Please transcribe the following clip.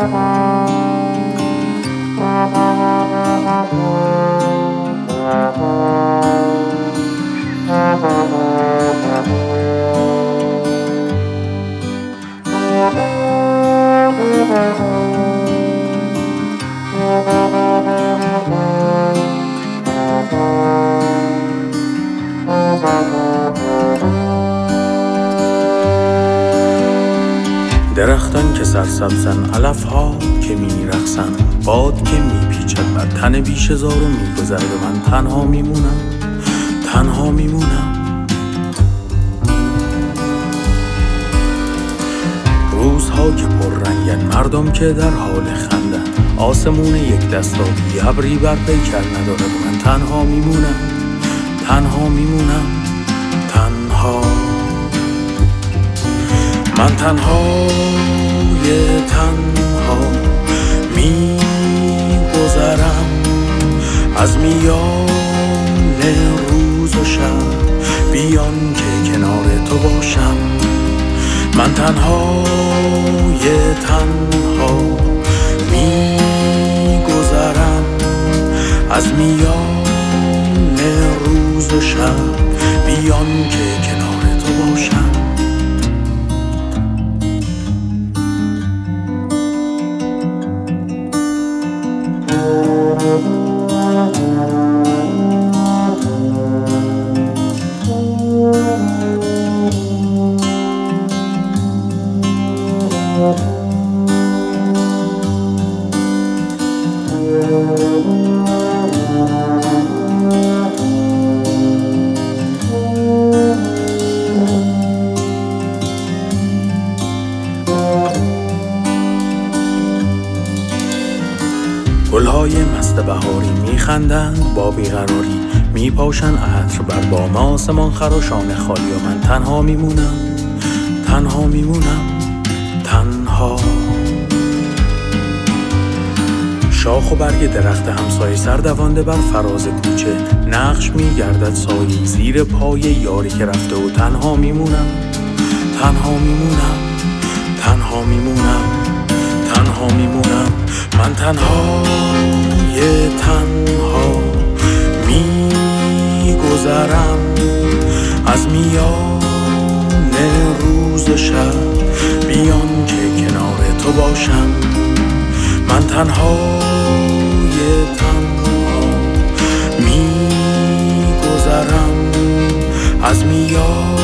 درختان که سرسبزن، علفها که میرقصن، باد که میپیچد بر تن بیشه‌زار و میگذر به من. تنها میمونم، تنها میمونم. روزها که پررنگن، مردم که در حال خندن، آسمون یک دستابی ابری بر پیکر نداره. من تنها میمونم، تنها میمونم، تنها. من تنهای تنها میگذرم از میان روز و شب، بیان که کنار تو باشم. من تنهای تنها میگذرم از میان روز و شب، بیان که کنار تو باشم. گلهای مست بهاری میخندند با بیقراری، میپاشن عطر بر بام آسمان خراشان خالی. و من تنها میمونم، تنها میمونم، تنها. شاخ و برگ درخت همسایه سردوانده بر فراز کوچه، نقش میگردد سایه زیر پای یاری که رفته. و تنها میمونم، تنها میمونم، تنها میمونم، تنها میمونم. من تنهای تنها میگذرم از میان روز و شب، بیان که کنار تو باشم. من تنهای تنها میگذرم از میان